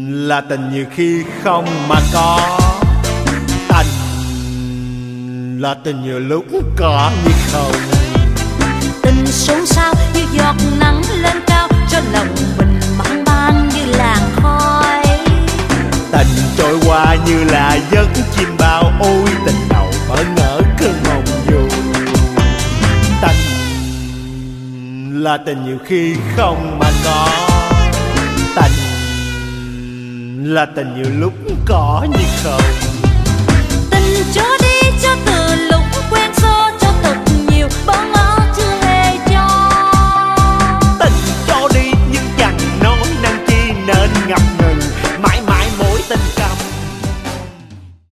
là tình nhiều khi không mà có. Tình là tình nhiều lúc có như không. Tình xôn xao như giọt nắng lên cao, cho lòng mình mang ban như làn khói. Tình trôi qua như là giấc chim bao, ôi tình đầu bỡ ngỡ cơn mộng du. Tình là tình nhiều khi không mà có. Tình là tình nhiều lúc có như không.